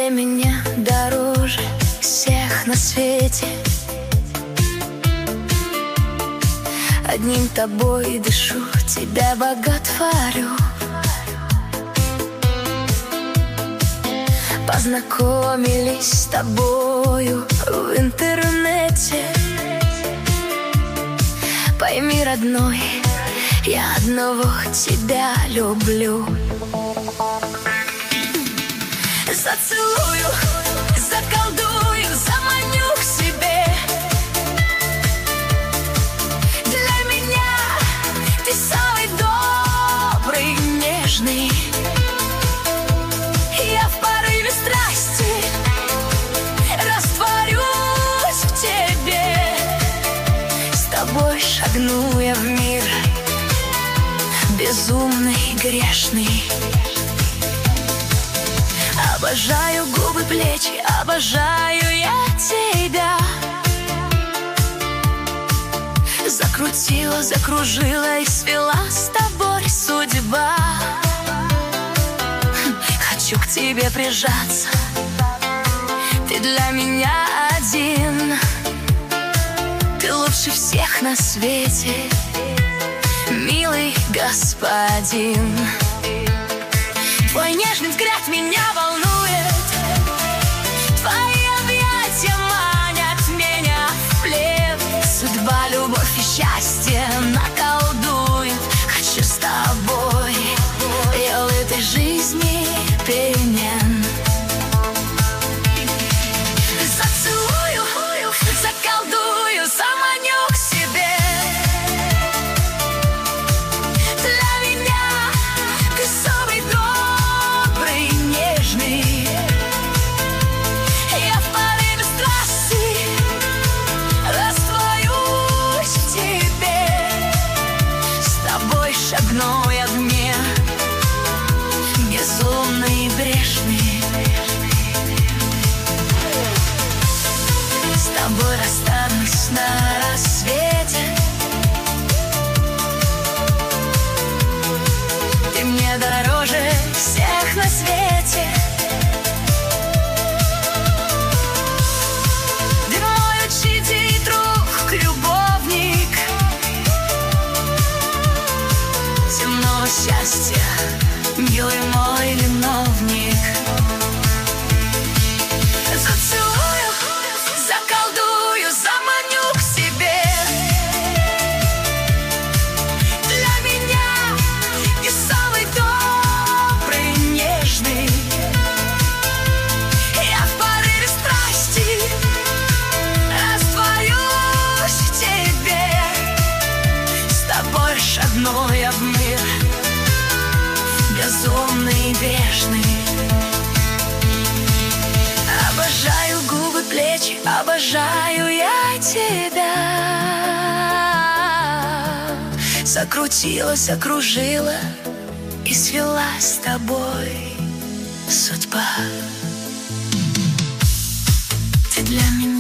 для меня дороже всех на свете. Одним тобой дышу, тебя боготворю. Познакомились с тобою в интернете. Пойми, родной, я одного тебя люблю. Зацелую, заколдую, заманю к себе. Для меня ты самый добрый, нежный. Я в порыве страсти растворюсь в тебе. С тобой шагну я в мир безумный, грешный. Обожаю губы, плечи, обожаю я тебя. Закрутила, закружила и свела с тобой судьба. Хочу к тебе прижаться, ты для меня один. Ты лучше всех на свете, милый господин. Твой нежный взгляд меня волнует. Твои объятия манят меня в плен. Судьба, любовь и счастье наколдует. Хочу с тобой, я в этой жизни перемен. Зацелую, заколдую, заманю к себе. Для меня ты самый добрый, нежный. Я в порыве страсти растворюсь в тебе. С тобой шагну я в мир безумный и грешный. С тобой расстанусь на рассвете. Ты мне дороже всех на свете. Ты мой учитель, друг, любовник. Земного счастья, милый мой виновник. Зацелую, заколдую, заманю к себе. Для меня ты самый добрый, нежный. Я в порыве страсти растворюсь в тебе. С тобой шагну я в мир безумный и грешный. Обожаю губы, плечи, обожаю я тебя. Закрутилась, окружила и свела с тобой судьба. Ты для меня